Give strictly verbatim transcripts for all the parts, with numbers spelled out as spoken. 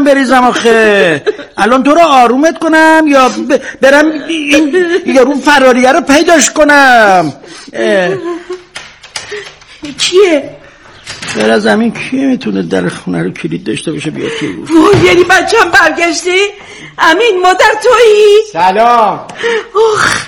بریزم آخه. الان تو رو آرومت کنم یا ب... برم این یارو فراریه رو پیداش کنم؟ کیه؟ بر از زمین کیه میتونه در خونه رو کلید داشته باشه بیاد توی بود؟ وای یعنی بچه هم برگشتی؟ امین مادر تویی؟ سلام. اوخ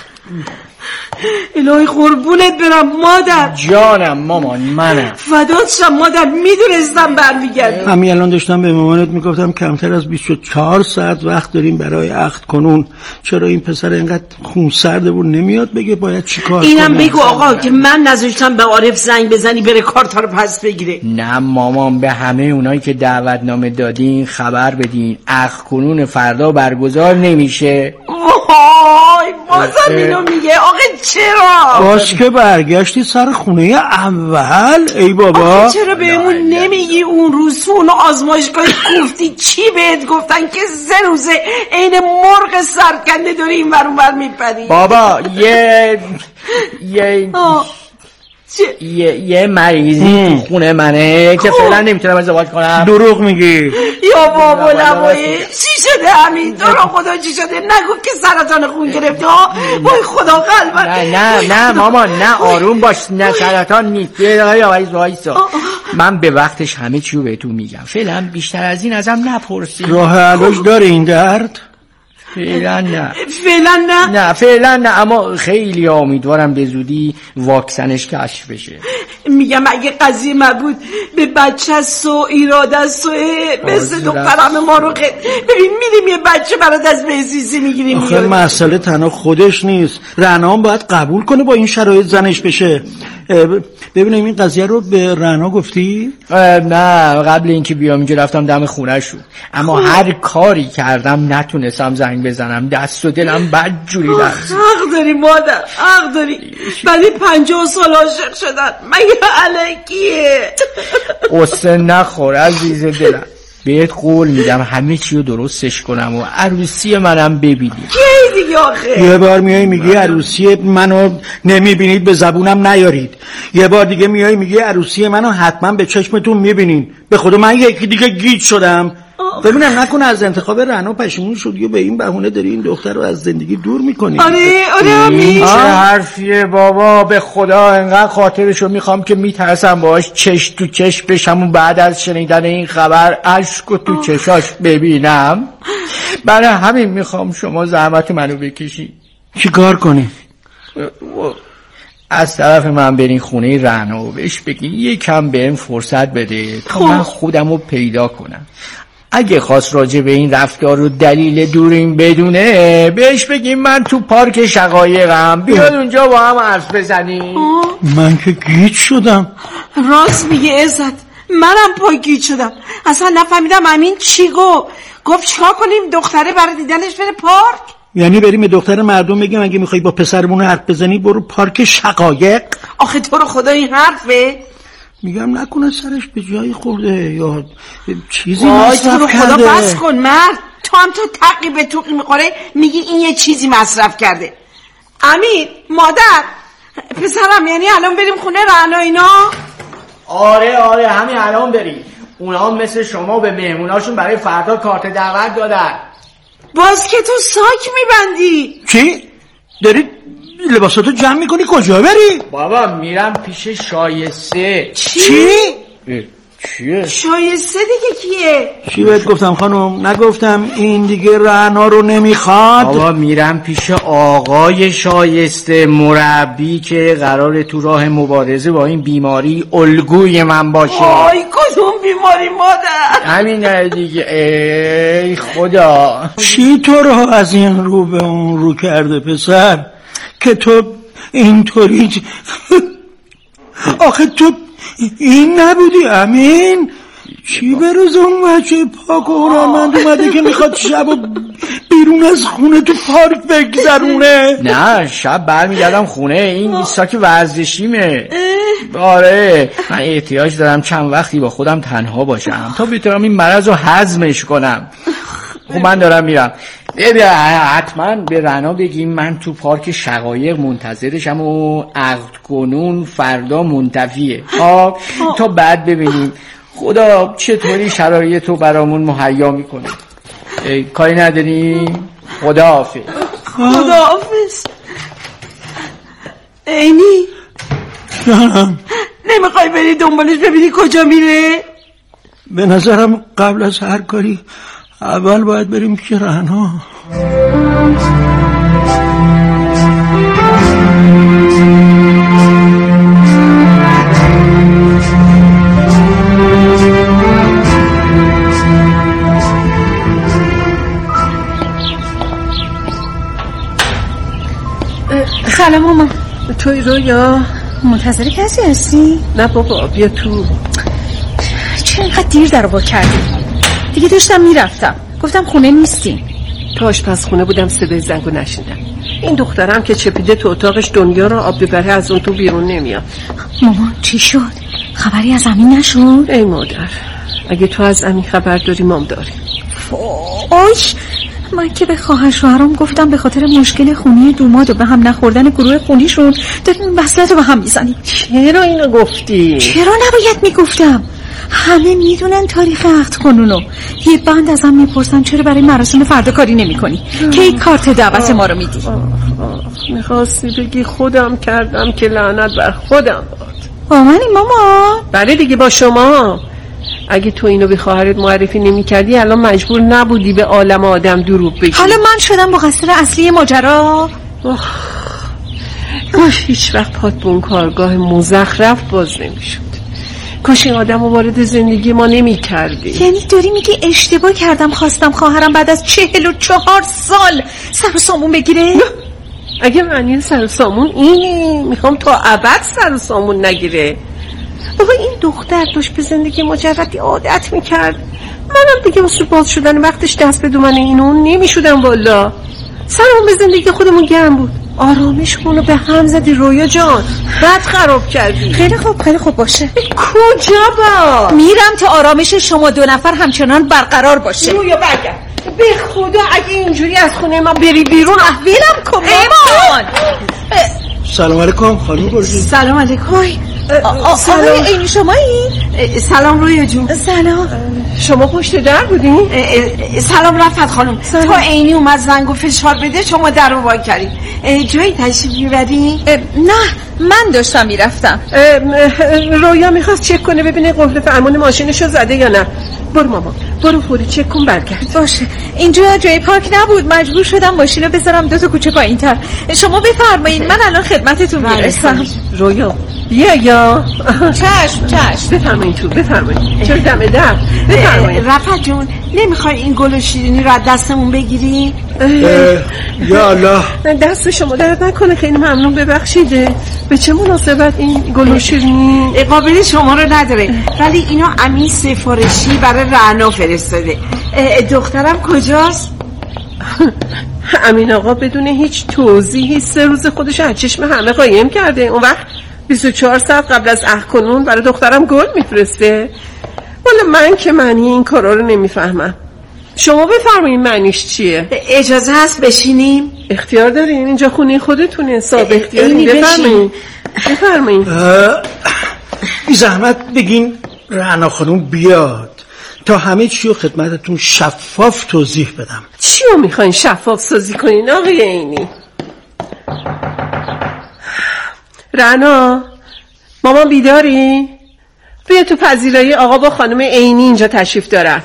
الهی قربونت برم مادر. جانم مامان منم. فدات شم مادر، میدونستم برمیگردی. همین الان داشتم به مامانت میگفتم کمتر از بیست و چهار ساعت وقت داریم برای عقد کنون. چرا این پسر اینقدر خونسرده بود نمیاد بگه باید چی کار کنه؟ اینم بگو آقا که من نذاشتم به عارف زنگ بزنی بره کارتا رو پس بگیره. نه مامان، به همه اونایی که دعوتنامه دادین خبر بدین عقد کنون فردا برگزار نمیشه. وای بازم اینو میگه آقا چرا؟ باز که برگشتی سر خونه اول. ای بابا آخه چرا بهمون نمیگی اون روز تو اون آزمایشگاه کوفتی چی بهت گفتن که سه روزه عین مرغ سرکنده داری این ور اون ور میپری؟ بابا یه یه یه یه مریضی تو خونه منه که فعلا نمیتونم ازدواج کنم. دروغ میگی؟ یا بابا لبایی چی شده همین؟ تو رو خدا چی شده؟ نگفت که سرطان خون گرفتی ها؟ وای خدا قلبم. نه نه نه مامان نه آروم باش. نه سرطان نیست. یه دقیقه وایس وایسا. من به وقتش همه چیو بهتون میگم. فعلا بیشتر از این ازم نپرسید. راه علاج داره این درد؟ فعلا نه. فعلا نه؟ نه فعلا نه، اما خیلی امیدوارم به زودی واکسنش کشف بشه. میگم اگه قضیه مربوط به بچه است و ایراده است و مثل دخترم ما رو خیلی ببین میریم یه بچه برات از بهزیزی میگیریم. آخه مسئله تنها خودش نیست، رنا هم باید قبول کنه با این شرایط زنش بشه. ببینیم این قضیه رو به رنا گفتی؟ نه قبل اینکه بیام اینجا رفتم دم خونه شو، اما هر کاری کردم نتونستم زنگ بزنم. دست و دلم بدجوری لرزید. حق داری مادر، حق داری. بعد پنجاه سال عاشق شدن مگه الکیه؟ قصه نخور عزیز دلم، بهت قول میدم همه چی رو درستش کنم و عروسی منم ببینی. کی دیگه آخه؟ یه بار میای میگی عروسی منو نمیبینید به زبونم نیارید، یه بار دیگه میای میگی عروسی منو حتما به چشمتون میبینین. به خدا من یکی دیگه گیج شدم. ببینم نکنه از انتخاب رنا پشیمون شدی و به این بهونه داری این دختر رو از زندگی دور میکنی. آره آره همین. چه حرفیه بابا، به خدا انقدر خاطرشو میخوام که میترسم باهاش چش تو چش بشم و بعد از شنیدن این خبر اشکو تو چشاش ببینم. برای همین میخوام شما زحمت منو بکشی. چی کار کنی؟ از طرف من برین خونه رنا و بهش بگین یکم بهم فرصت بده تا من خودم رو پیدا کنم. اگه خواست راجع به این رفتار و دلیل دوریم بدونه بهش بگیم من تو پارک شقایقم، بیاد اونجا با هم حرف بزنیم. من که گیج شدم. راست میگه عزت، منم پای گیج شدم. اصلا نفهمیدم امین چی گفت. گفت چیکار کنیم دختره برای دیدنش بره پارک؟ یعنی بریم به دختر مردم بگیم اگه میخوای با پسرمون حرف بزنی برو پارک شقایق؟ آخه تو رو خدا این حرفه؟ میگم نکنه سرش به جایی خورده یا چیزی مصرف کرده. خدا بس کن مرد، تو هم تو تقی به توقی میخوره میگی این یه چیزی مصرف کرده. امین مادر پسرم یعنی الان بریم خونه رنا اینا؟ آره آره همین الان بریم. اونا هم مثل شما به مهموناشون برای فردا کارت دعوت دادن. باز که تو ساک میبندی. چی؟ داری لباساتو جمع میکنی کجا بری؟ بابا میرم پیش شایسته. چی؟ چی؟ چیه؟ شایسته دیگه کیه؟ چی بهت گفتم خانم؟ نگفتم این دیگه رنا رو نمیخواد؟ بابا میرم پیش آقای شایسته، مربی که قراره تو راه مبارزه با این بیماری الگوی من باشه. آی کدوم بیماری مادر؟ همین دیگه. ای خدا، چی تو رو از این رو به اون رو کرده پسر که تو اینطوری؟ آخه تو این نبودی امین؟ چی به روز اون بچه پاک و هنرمند اومده که میخواد شب و بیرون از خونه تو پارک بگذرونه؟ نه شب برمیگردم خونه. این ایستاک ورزشیمه. آره من احتیاج دارم چند وقتی با خودم تنها باشم تا بتونم این مرض رو هضمش کنم. خب من دارم میرم. حتما به رنا بگیم من تو پارک شقایق منتظرشم و عقد کنون فردا منتفیه. تا بعد ببینیم خدا چطوری شرایط تو برامون مهیا میکنه. کاری نداری؟ خداحافظ. خداحافظ. عینی جانم، نمیخوای بری دنبالش ببینی کجا میره؟ به نظرم قبل از هر کاری اول باید بریم پیش رعنا. سلام مامان. توی رویا؟ منتظر کسی هستی؟ نه بابا، بیا تو. چرا اینقدر دیر در رو با کردی؟ دیگه داشتم میرفتم، گفتم خونه نیستیم. تو آشپزخونه بودم، صدای زنگو نشیدم. این دخترم که چپیده تو اتاقش دنیا رو آب ببره از اون تو بیرون نمیاد. مامان چی شد؟ خبری از امین نشد؟ ای مادر، اگه تو از امین خبر داری مام داری. آش من که به خواهر شوهرام گفتم به خاطر مشکل خونی دوماد و به هم نخوردن گروه خونیشون داریم وصلت رو به هم میزنیم. چرا اینو گفتی؟ چرا نباید میگفتم؟ همه میدونن تاریخ عقد کنونو. یه بند ازم میپرسن چرا برای مراسم فردا کاری نمی کنی؟ کی کارت دعوت ما رو میدی؟ میخواستی بگی خودم کردم که لعنت بر خودم باد. با منی ماما؟ بله دیگه با شما. اگه تو اینو به خواهرت معرفی نمی کردی الان مجبور نبودی به عالم آدم دروغ بگی. حالا من شدم مقصر اصلی ماجرا؟ کاش هیچ وقت پات به اون کارگاه مزخرف باز نمیشد. کاش این آدم رو وارد زندگی ما نمی کردی. یعنی داری میگی اشتباه کردم خواستم خواهرم بعد از چهل و چهار سال سر و سامون بگیره؟ اگه معنی سر و سامون اینه میخوام تا ابد سر و سامون نگیره. بابا این دختر داشت به زندگی مجردی عادت میکرد. منم دیگه واسه باز شدن وقتش دست به دومن اینون نمیشودم والا. سرمون به زندگی خودمون گرم بود. آرامشمون رو به هم زدی رویا جان، بد خراب کردی. خیلی خوب خیلی خوب باشه. کجا با؟ میرم تا آرامش شما دو نفر همچنان برقرار باشه. رویا برگرد. به خدا اگه اینجوری از خونه ما بری بیرون احویلم کن ایمان. سلام علیکم خانم گرجی. سلام علیکم. آقای عینی شمایی؟ سلام رویا جون. سلام. شما پشت در بودین؟ سلام رفت خانم. تو عینی اومد زنگو فشار بده شما در رو وای کردی. جایی تشریف میبری؟ نه من داشتم میرفتم. رویا میخواست چک کنه ببینه قفل فرمان ماشینشو زده یا نه. برو ماما برو فوری چک کن برگرد. باشه. اینجا جای پارک نبود، مجبور شدم ماشین رو بذارم دو تا کوچه پایین تر. شما بفرمایید من الان خدمتتون میرسم. رویا بیا یا چشم چشم. بفرمایید تو بفرمایید. چرا دم در بفرمایید. رفعت جون نمیخوای این گل و شیرینی رو از دستمون بگیری؟ یا الله دست شما درد نکنه، خیلی ممنون، ببخشید. به چه مناسبت این گل و شیرینی؟ قابل شما رو نداره ولی اینو امین سفارشی برای رعنا فرستاده. دخترم کجاست؟ امین آقا بدون هیچ توضیحی سه روز خودش از چشم همه قایم کرده. اون وقت بیست و چهار ساعت قبل از عقد کنون برای دخترم گل میفرسته. والا من که معنی این کارا رو نمیفهمم. شما بفرمایید معنیش چیه؟ اجازه هست بشینیم؟ اختیار دارین، اینجا خونه خودتونه، صاحب اختیارین. بفرمایید بفرمایید. بی زحمت بگین رعنا خانم بیاد تا همه چی رو خدمتتون شفاف توضیح بدم. چی رو میخواین شفاف سازی کنین آقای عینی؟ رعنا مامان بیداری؟ بیا تو پذیرایی، آقا با خانم عینی اینجا تشریف دارن.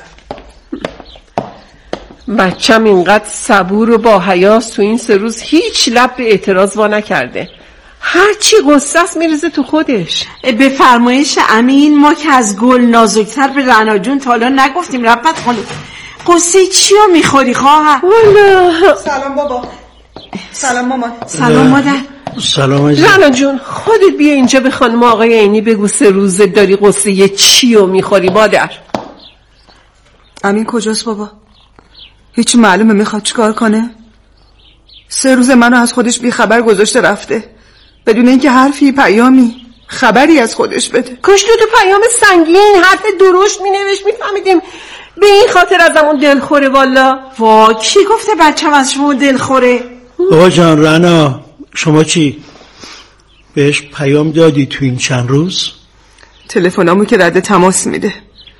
بچم اینقدر صبور و با حیاس تو این سه روز هیچ لب به اعتراض وا نکرده. هر چی غصه است میریزه تو خودش. به فرمایش امین ما که از گل نازکتر به رعنا جون تا حالا نگفتیم. رفت خانم قصه چی رو میخوری خواهر؟ والا سلام بابا. سلام مامان. سلام مادر. سلام عزیز. رعنا جون خودت بیا اینجا به خانم آقای عینی بگو سه روزه داری قصه چی رو میخوری مادر. امین کجاست بابا؟ هیچ معلومه میخواد چیکار کنه؟ سه روز منو از خودش بی خبر گذاشته رفته بدون اینکه حرفی پیامی خبری از خودش بده. کاش تو تو پیام سنگین حرف درشت مینوشت میفهمیدیم به این خاطر ازمون دلخوره. والا وا کی گفته بچه‌م از شما دلخوره؟ بابا جان رعنا شما چی؟ بهش پیام دادی تو این چند روز؟ تلفنامو که رد تماس میده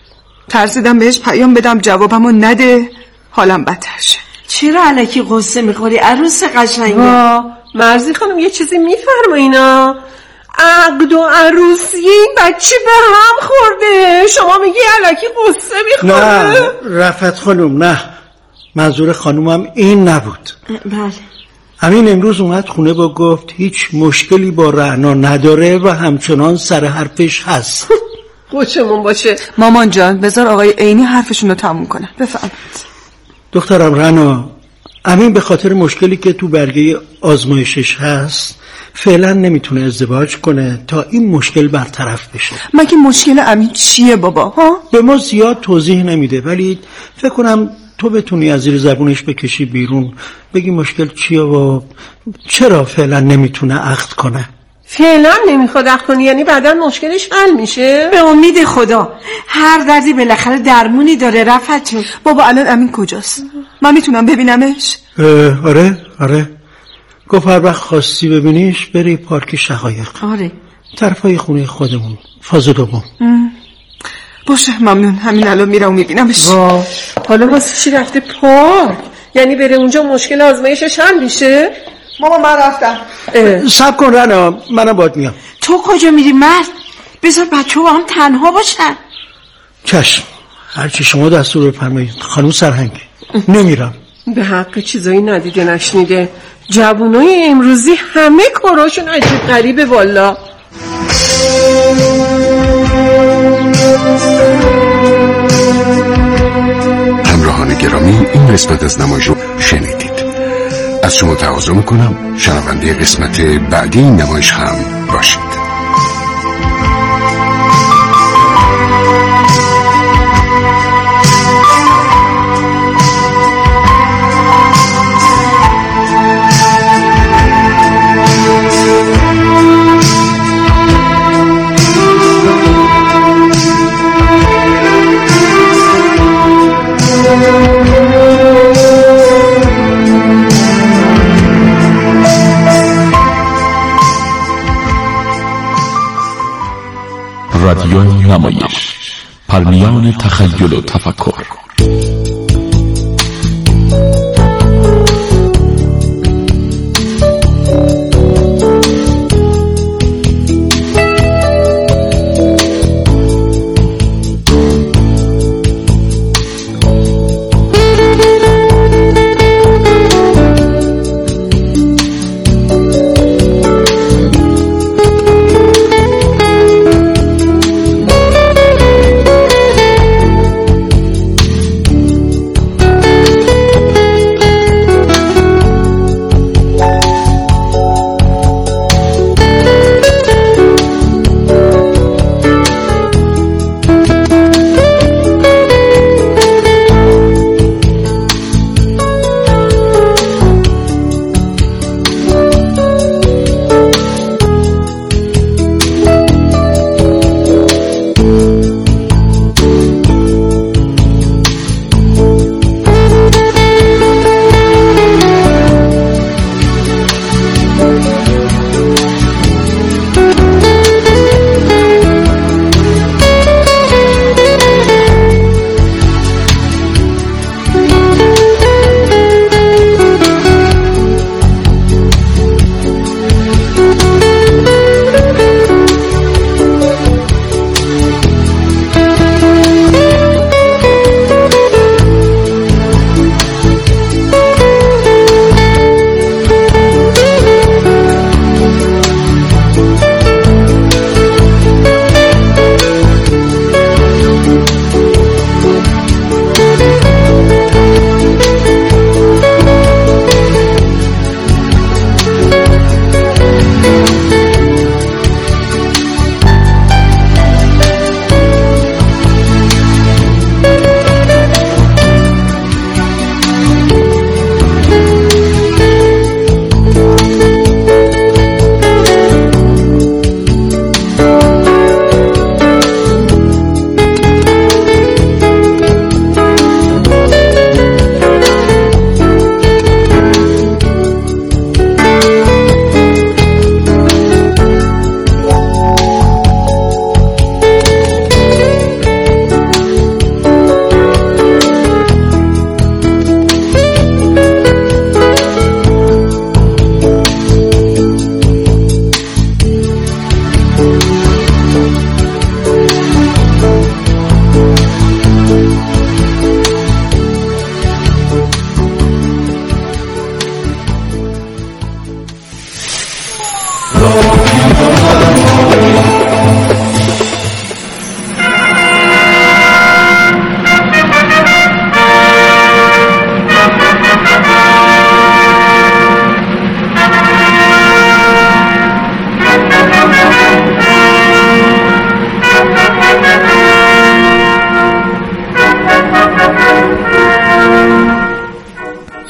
ترسیدم بهش پیام بدم جوابمو نده حالم بدتر شه. چرا الکی قصه میخوری عروس قشنگه؟ مرزی خانم یه چیزی میفرمایینا؟ عقد و عروسی این بچه به هم خورده، شما میگی الکی قصه میخوره؟ نه رفعت خانم نه، منظور خانومم این نبود. بله. همین امروز اومد خونه با گفت هیچ مشکلی با رعنا نداره و همچنان سر حرفش هست. خوشمون باشه. مامان جان بذار آقای عینی حرفشون رو تموم کنن. بفرمایید. دخترم رعنا، امین به خاطر مشکلی که تو برگه آزمایشش هست فعلا نمیتونه ازدواج کنه تا این مشکل برطرف بشه. مگه مشکل امین چیه بابا؟ ها؟ به ما زیاد توضیح نمیده ولی فکر کنم تو بتونی از زیر زبونش بکشی بیرون، بگی مشکل چیه و چرا فعلا نمیتونه عقد کنه. فعلا نمیخواد عقد کنه یعنی بعدا مشکلش حل میشه؟ به امید خدا هر دردی بالاخره درمونی داره. رفعت بابا الان امین کجاست؟ من میتونم ببینمش؟ آره آره گفت هر وقت خواستی ببینیش بری پارک شقایق. آره طرفای خونه خودمون فاز دوم. باشه ممنون، همین الان میرم و میبینمش. حالا واسه چی رفته پارک؟ یعنی بره اونجا مشکل آزمایشش حل میشه؟ ماما من رفتم. صبر کن رنا، منم باید میام. تو کجا میری مرد؟ بذار بچه ها هم تنها باشن. چشم، هرچی شما دستور بفرمایید خانم سرهنگ. نمیرم. به حق چیزایی ندیده نشنیده، جوونای امروزی همه کاراشون عجیب غریبه والا. همراهان گرامی، این قسمت از نمایش رو شنیدید. از شما تقاضا میکنم شنونده قسمت بعدی این نمایش هم باشید. رادیو نمایش، پرمیان تخیل و تفکر.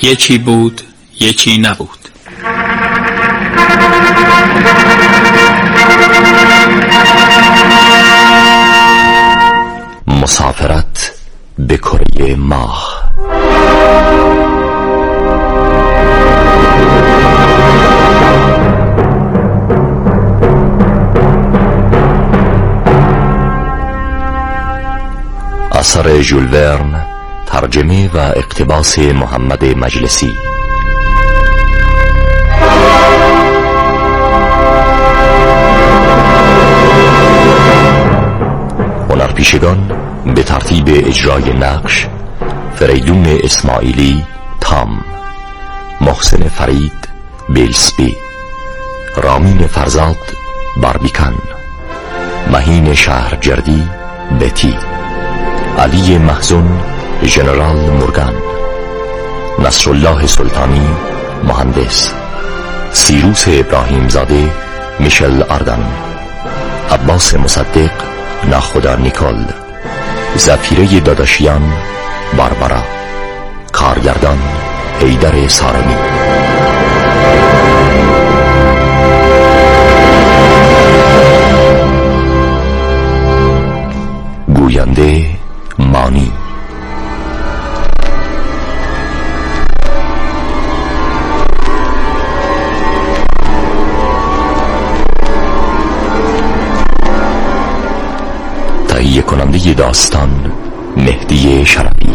یکی بود یکی نبود. مسافرت به کره ماه. اثر ژول ورن، ترجمه و اقتباس محمد مجلسی. هنرپیشگان به ترتیب اجرای نقش: فریدون اسماعیلی تام، محسن فرید بیلسبی، رامین فرزاد باربیکان، مهین شهرجردی بتی، علی محزون ژنرال مورگان، نصرالله سلطانی مهندس، سیروس ابراهیم زاده میشل آردن، عباس مصدق ناخدا نیکول، زفیره داداشیان باربارا، کارگردان حیدر سارمی. گوینده مانی. تهیه کننده داستان مهدی شرفی.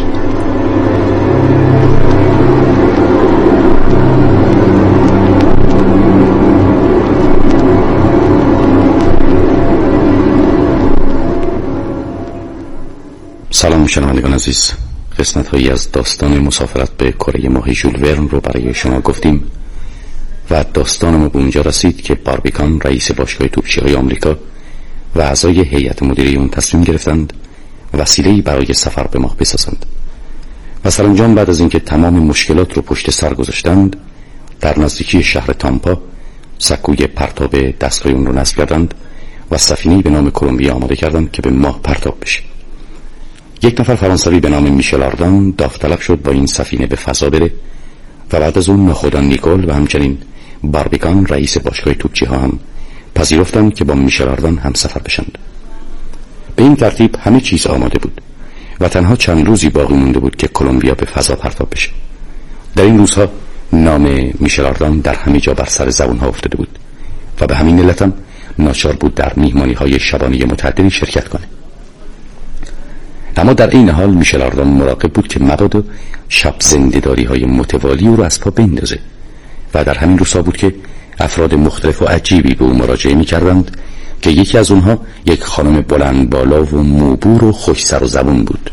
سلام شنوندگان عزیز، قسمت هایی از داستان مسافرت به کره ماه ژول ورن رو برای شما گفتیم و داستان ما به اونجا رسید که باربیکان رئیس باشگاه توپچی‌های آمریکا و اعضای هیئت مدیره اون تصمیم گرفتند وسیله‌ای برای سفر به ماه بسازند و سرانجام بعد از اینکه تمام مشکلات رو پشت سر گذاشتند، در نزدیکی شهر تامپا سکوی پرتاب دستگاه اون رو نصب کردند و سفینه‌ای به نام کلمبیا آماده کردند که به ماه پرتاب بشه. یک نفر فرانسوی به نام میشل آردن داوطلب شد با این سفینه به فضا بره و بعد از اون ناخدا نیکول و همچنین باربیکان رئیس باشگاه توپچی‌ها هم پذیرفتند که با میشل آردن هم سفر بشند. به این ترتیب همه چیز آماده بود و تنها چند روزی باقی مونده بود که کلمبیا به فضا پرتاب بشه. در این روزها نام میشل آردن در همه جا بر سر زبونها افتاده بود و به همین علت هم ناچار بود در میهمانی‌های شبانه متعددی شرکت کنه. اما در این حال میشل آردن مراقب بود که مبادا شب زنده‌داری های متوالی او را از پا بندازه و در همین روزها بود که افراد مختلف و عجیبی به او مراجعه می‌کردند که یکی از اونها یک خانم بلند بالا و موبور و خوش سر و زبون بود.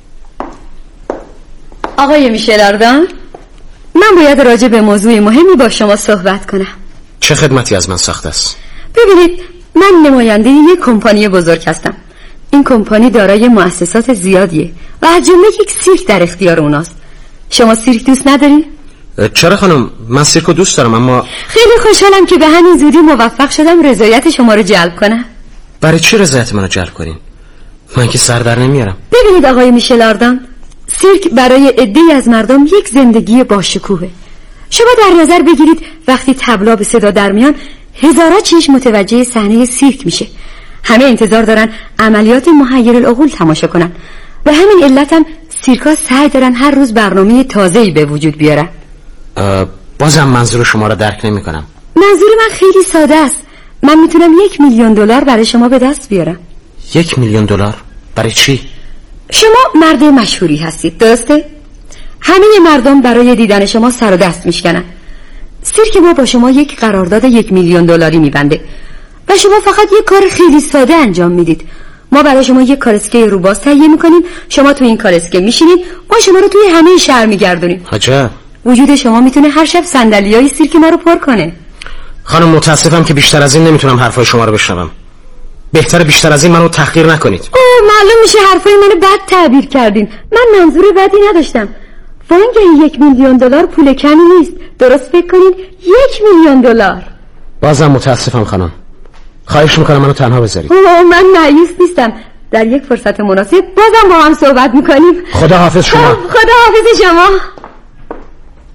آقای میشل آردن، من باید راجع به موضوع مهمی با شما صحبت کنم. چه خدمتی از من ساخته است؟ ببینید، من نماینده یک کمپانی بزرگ هستم. این کمپانی دارای مؤسسات زیادیه و از جمله یک سیرک در اختیار اوناست. شما سیرک دوست نداری؟ چرا خانم، من سیرک رو دوست دارم، اما خیلی خوشحالم که به همین زودی موفق شدم رضایت شما رو جلب کنم. برای چی رضایت منو جلب کنین؟ من که سر در نمیارم. ببینید آقای میشل آردن، سیرک برای عده‌ای از مردم یک زندگی باشکوهه. شما در نظر بگیرید وقتی طبلا به صدا در میان، هزارا چشم متوجه صحنه سیرک میشه. همه انتظار دارن عملیات محیرالعقول تماشا کنن و همین علت هم سیرکا سعی دارن هر روز برنامه تازه‌ای به وجود بیارن. بازم منظور شما را درک نمی کنم. منظور من خیلی ساده است. من میتونم یک میلیون دلار برای شما به دست بیارم. یک میلیون دلار؟ برای چی؟ شما مرد مشهوری هستید، درسته؟ همه مردم برای دیدن شما سر و دست میشکنن. سیرک ما با شما یک قرارداد یک میلیون دلاری میبنده و شما فقط یک کار خیلی ساده انجام میدید. ما برای شما یک کالسکه روباز تهیه میکنیم، شما تو این کالسکه میشینید، ما شما رو توی همه شهر میگردونیم. عجب. وجود شما میتونه هر شب صندلیای سیرک ما رو پر کنه. خانم متاسفم که بیشتر از این نمیتونم حرفای شما رو بشنوم. بهتره بیشتر از این منو تحقیر نکنید. اوه، معلوم میشه حرفای منو بد تعبیر کردین. من منظور بدی نداشتم. وانگه یک میلیون دلار پول کمی نیست. درست فکر کنید، یک میلیون دلار. بازم متاسفم خانم. خواهش میکنم منو تنها بذارید. اوه، من مایوس نیستم. در یک فرصت مناسب بازم با هم صحبت میکنیم. خدا حافظ شما. خدا حافظ شما.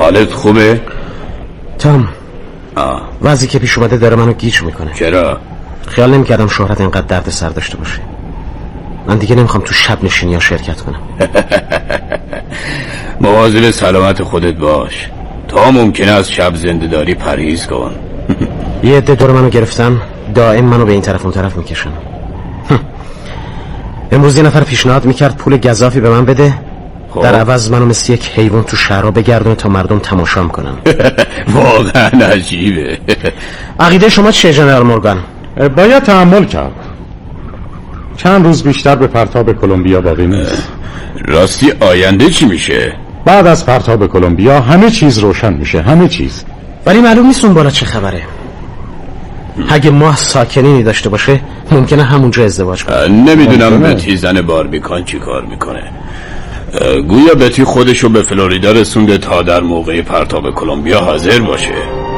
حالت خوبه؟ تام آه وضعی که پیش اومده داره منو گیج میکنه. چرا؟ خیال نمیکردم شهرت اینقدر درد سر داشته باشه. من دیگه نمیخوام تو شب نشینی ها شرکت کنم. مواظب سلامت خودت باش. تا ممکنه از شب زنده داری پرهیز کن. یه عده دور منو گرفتن، دائم منو به این طرف اون طرف میکشن. امروز یه نفر پیشنهاد میکرد پول گزافی به من بده، خوب. در عوض منو مثل یک حیوان تو شهرها بگردونه تا مردم تماشام کنن. واقعا عجیبه. عقیده شما چیه ژنرال مورگان؟ باید تحمل کرد. چند روز بیشتر به پرتاب کلمبیا باقی نیست. راستی آینده چی میشه؟ بعد از پرتاب کلمبیا همه چیز روشن میشه، همه چیز. ولی معلوم نیست اون بالا چه خبره. اگه ماه ساکنینی داشته باشه ممکنه همونجا ازدواج کنه. نمیدونم بتی زن باربیکان چی کار میکنه. گویا بتی خودشو به فلوریدا رسونده تا در موقع پرتاب کلمبیا حاضر باشه.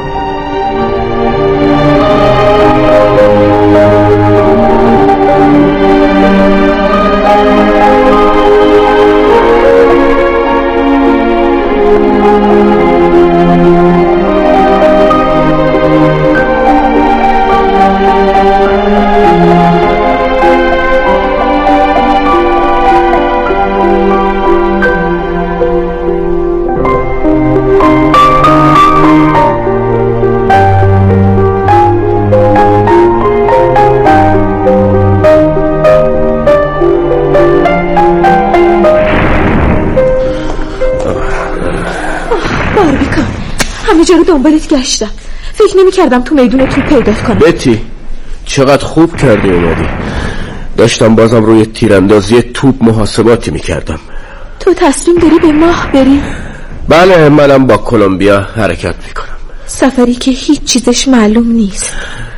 دنبالت گشتم، فکر نمی کردم تو میدون تو پیدات کنم. بتی چقدر خوب کردی اومدی. داشتم بازم روی تیراندازی توپ محاسباتی می کردم. تو تصمیم داری به ماه بری؟ بله منم با کلمبیا حرکت می کنم. سفری که هیچ چیزش معلوم نیست،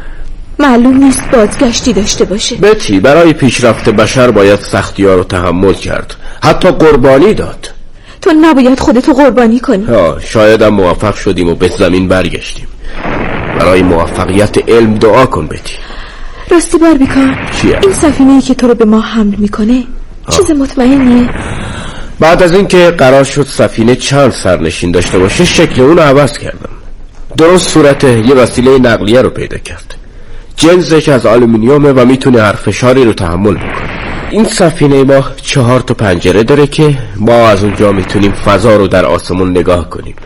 معلوم نیست بازگشتی داشته باشه. بتی برای پیشرفت بشر باید سختی‌ها رو تحمل کرد، حتی قربانی داد. تو نباید خودتو قربانی کنی. ها شاید هم موفق شدیم و به زمین برگشتیم. برای موفقیت علم دعا کن بتی. راستی باربیکان چیه؟ این سفینه‌ای که تو رو به ما حمل میکنه چیز مطمئنیه؟ بعد از اینکه قرار شد سفینه چند سرنشین داشته باشه شکل اون رو عوض کردم. درست صورت یه وسیله نقلیه رو پیدا کرد. جنسش از آلومینیومه و میتونه هر فشاری رو تحمل بکنه. این سفینه ما چهار تا پنجره داره که ما از اونجا میتونیم فضا رو در آسمون نگاه کنیم.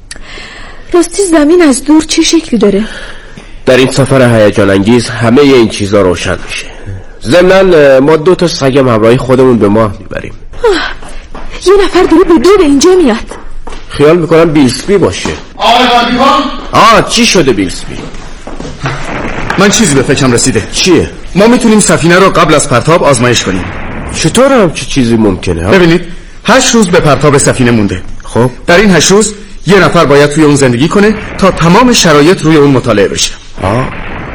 راستی زمین از دور چه شکلی داره؟ در این سفر هیجان انگیز همه این چیزا روشن میشه. ضمناً ما دو تا سگم همراه خودمون به ماه میبریم. یه نفر داره به دور اینجا میاد. خیال میکنم بیلسبی باشه. آقای باربیکان؟ آه چی شده بیلسبی؟ من چیزی به فکرم رسیده. چیه؟ ما میتونیم سفینه رو قبل از پرتاب آزمایش کنیم. چطور هم چه چیزی ممکنه؟ ببینید هشت روز به پرتاب سفینه مونده. خب در این هشت روز یه نفر باید توی اون زندگی کنه تا تمام شرایط روی اون مطالعه بشه. آه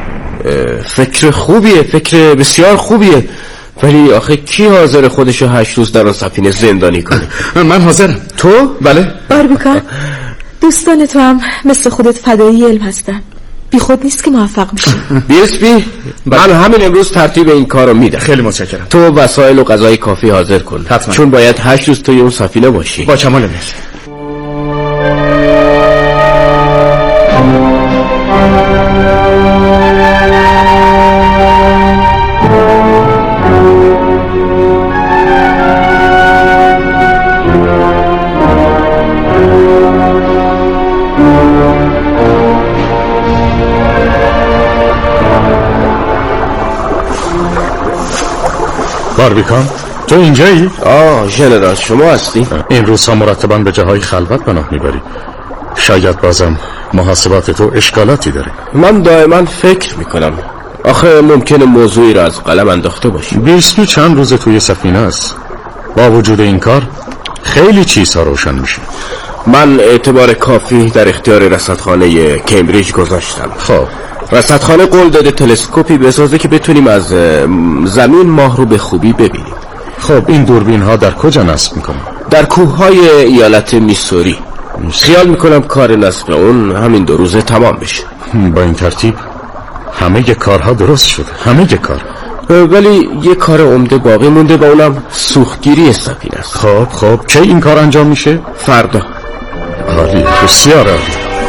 فکر خوبیه، فکر بسیار خوبیه، ولی آخه کی حاضر خودشو هشت روز در اون سفینه زندانی کنه؟ من حاضرم. تو؟ بله. باربیکان دوستان تو هم مثل خودت فدایی علم هستن، بی خود نیست که موفق میشه. بیسبی من همین امروز ترتیب این کارو میدم. خیلی متشکرم. تو وسایل و غذای کافی حاضر کن. حتما. چون باید هشت روز توی اون سفینه باشی. با کمال میل. باربیکان تو اینجایی؟ آه ژنرال شما هستی؟ این روزها مرتباً به جاهای خلوت پناه میبری. شاید بازم محاسبات تو اشکالاتی داره. من دائما فکر میکنم آخه ممکنه موضوعی را از قلم انداخته باشی. بیسبی چند روز توی سفینه است. با وجود این کار خیلی چیزها روشن میشه. من اعتبار کافی در اختیار رصدخانه کمبریج گذاشتم. خب رصدخانه قول داده تلسکوپی بسازه که بتونیم از زمین ماه رو به خوبی ببینیم. خب این دوربین ها در کجا نصب میکنن؟ در کوههای ایالت میسوری. خیال میکنم کار نصب اون همین دو روزه تمام بشه. با این ترتیب همه ی کارها درست شده. همه ی کار. ولی یه کار عمده باقی مونده و اونم سوختگیری سفینه است. خب خب چه این کار انجام میشه؟ فردا. عالی، بسیار عالی.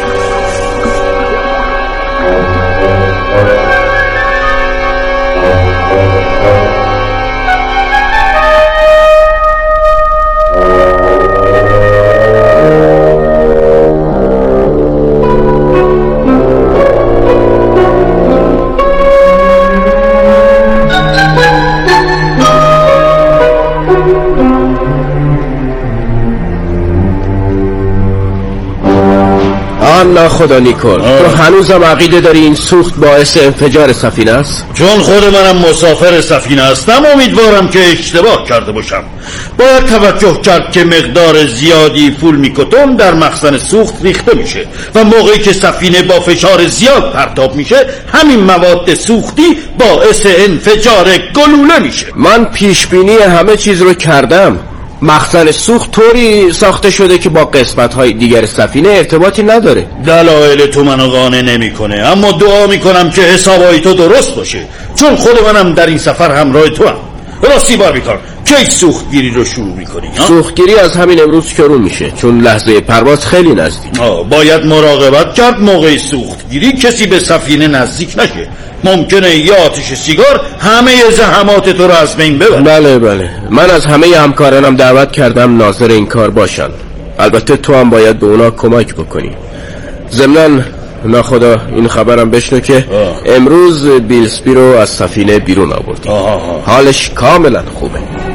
نه خدا نیکل، تو هنوزم عقیده داری این سوخت باعث انفجار سفینه است؟ چون خود منم مسافر سفینه هستم امیدوارم که اشتباه کرده باشم. باید توجه کرد که مقدار زیادی فول میکوتون در مخزن سوخت ریخته میشه و موقعی که سفینه با فشار زیاد پرتاب میشه همین مواد سوختی باعث انفجار گلوله میشه. من پیش بینی همه چیز رو کردم. مخزن سوخت طوری ساخته شده که با قسمت‌های دیگر سفینه ارتباطی نداره. دلایل تو منو قانع نمی‌کنه، اما دعا میکنم که حسابای تو درست باشه، چون خود منم در این سفر همراه تو هم. راستی باربیکان، کی سوختگیری رو شروع میکنی؟ سوختگیری از همین امروز شروع میشه، چون لحظه پرواز خیلی نزدیک. باید مراقبت کرد موقع سوختگیری کسی به سفینه نزدیک نشه. ممکنه یه آتش سیگار همه زحمات تو رو از بین ببره. بله بله، من از همه همکارانم دعوت کردم ناظر این کار باشن. البته تو هم باید به اونا کمک بکنی. ضمناً ناخدا این خبرم بشنو که آه. امروز بیلسبی رو از سفینه بیرون آوردیم. حالش کاملا خوبه.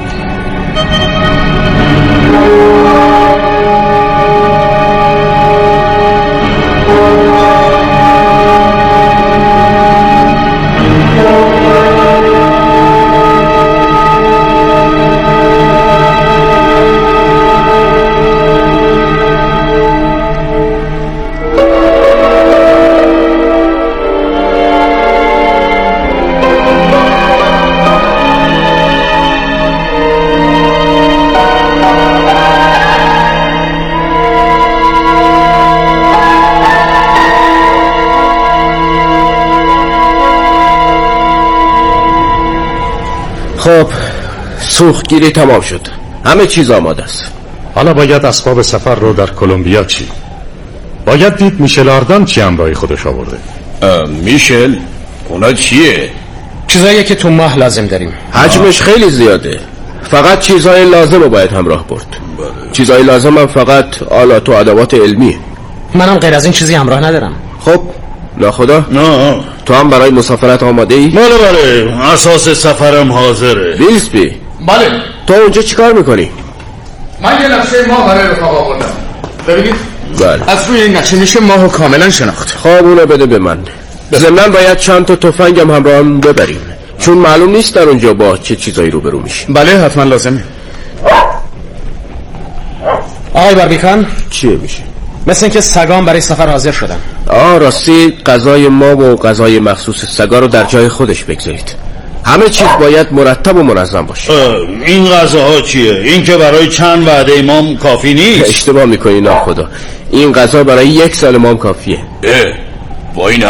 خب سوختگیری تمام شد، همه چیز آماده است. حالا باید اسباب سفر رو در کلمبیا چی؟ باید دید میشل آردان چی همراهی خودش آورده. میشل؟ اونا چیه؟ چیزایی که تو ماه لازم داریم. حجمش خیلی زیاده، فقط چیزهای لازم رو باید همراه برد. چیزهای لازم هم فقط آلات و ادوات علمیه. منم غیر از این چیزی همراه ندارم. خب ناخدا نه تو هم برای مسافرت آماده ای؟ بله بله، اساس سفرم حاضره. بیلسبی بله. تو اونجا چیکار میکنی؟ من یه نقشه ماه برای رفاق آوردم، ببینید. بله. از روی این نقشه میشه ماهو کاملا شناخت. خب اونو بده به من. ضمناً باید چند تا تفنگم همراه هم ببریم، چون معلوم نیست در اونجا با چه چیزایی روبرو میشیم. بله حتما لازمه. آقای باربیکان چیه میشه؟ مثل اینکه سگان برای سفر حاضر شدن. آه راستی غذای ما و غذای مخصوص سگا رو در جای خودش بگذارید. همه چیز باید مرتب و منظم باشه. این غذاها چیه؟ این که برای چند وعده امام کافی نیست. اشتباه میکنی ناخدا، این غذا برای یک سال امام کافیه. اه با این